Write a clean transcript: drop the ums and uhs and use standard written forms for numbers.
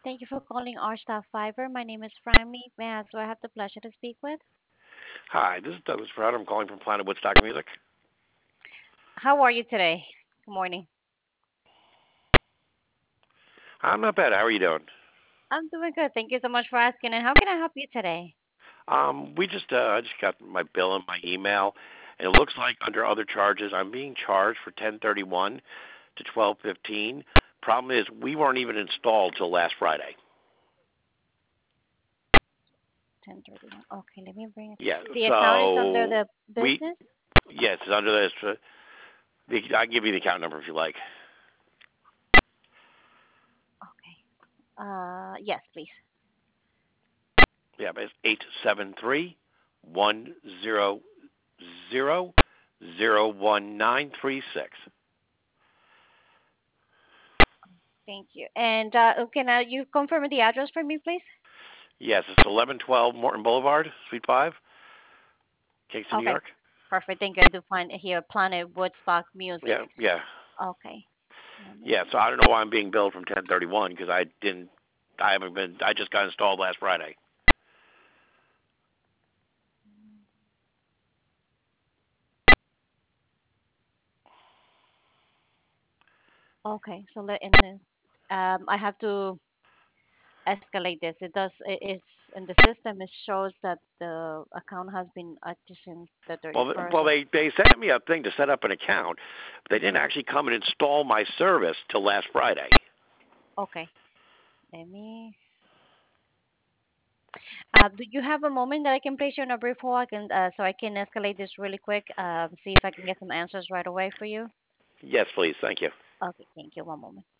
Thank you for calling our staff Fiber. My name is Franny. May I ask who I have the pleasure to speak with? Hi, this is Douglas Proud. I'm calling from Planet Woodstock Music. How are you today? Good morning. I'm not bad. How are you doing? I'm doing good. Thank you so much for asking. And how can I help you today? I just got my bill in my email, and it looks like under other charges, I'm being charged for 1031 to 1215. Problem is, we weren't even installed till last Friday. 1031. Okay, let me bring it. Yeah, The account is under so the we business? yes, it's under this. I can give you the account number if you like. Okay. Yes, please. Yeah, but it's 873-100-01936. Thank you. And can you confirm the address for me, please? Yes, it's 1112 Morton Boulevard, Suite 5, Kingston, New Okay, York. perfect. Thank you. I do find it here Planet Woodstock Music. Yeah, yeah, Okay. Let yeah. me. So I don't know why I'm being billed from 1031 because I haven't been, I just got installed last Friday. Okay, so I have to escalate this. It's in the system. It shows that the account has been active since the Well, 31st well, of. they sent me a thing to set up an account, but they didn't actually come and install my service till last Friday. Okay, let me. Do you have a moment that I can place you on a brief hold? So I can escalate this really quick. See if I can get some answers right away for you. Yes, please, thank you. Okay, thank you. One moment.